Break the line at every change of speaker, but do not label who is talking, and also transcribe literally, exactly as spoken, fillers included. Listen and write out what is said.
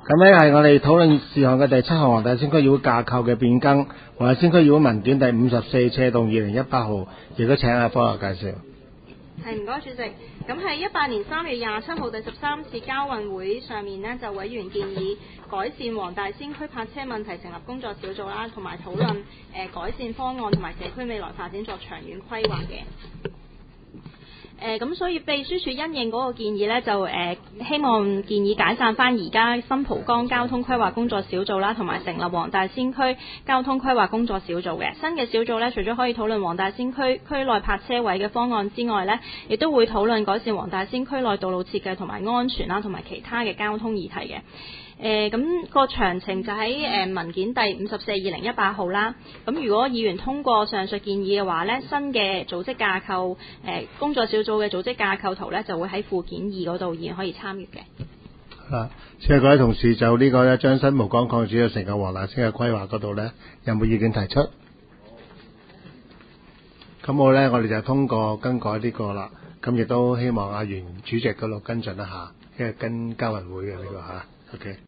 咁咧係我哋討論事項嘅第七項，黃大仙區議會架構嘅變更，黃大仙區議會文件第五十四，斜動二零一八號，亦都請阿方樂介紹。
係，唔該主席。咁喺一八年三月廿七號第十三次交運會上面呢，就委員建議改善黃大仙區泊車問題，成立工作小組啦，同埋討論誒、呃、改善方案同埋社區未來發展作長遠規劃嘅。誒咁、呃、所以秘書處因應嗰個建議呢，就誒、呃、希望建議解散翻而家新蒲崗交通規劃工作小組啦，同埋成立黃大仙區交通規劃工作小組嘅。新嘅小組呢，除咗可以討論黃大仙區區內泊車位嘅方案之外呢，亦都會討論改善黃大仙區內道路設計同埋安全啦，同埋其他嘅交通議題嘅。誒咁、呃那個詳情就喺誒、呃、文件第五十四二零一八號啦。咁如果議員通過上述建議嘅話呢，新嘅組織架構誒、呃、工作小組嘅組織架構圖呢，就會喺附件二嗰度，議員可以參與嘅。
啊，請各位同事就呢個咧將新蒲崗擴展到成個黃大仙嘅規劃嗰度呢，有冇意見提出？咁我呢，我哋就通過更改呢個啦。咁亦都希望阿袁主席嗰度跟進一下，因為跟交運會嘅呢個嚇。OK。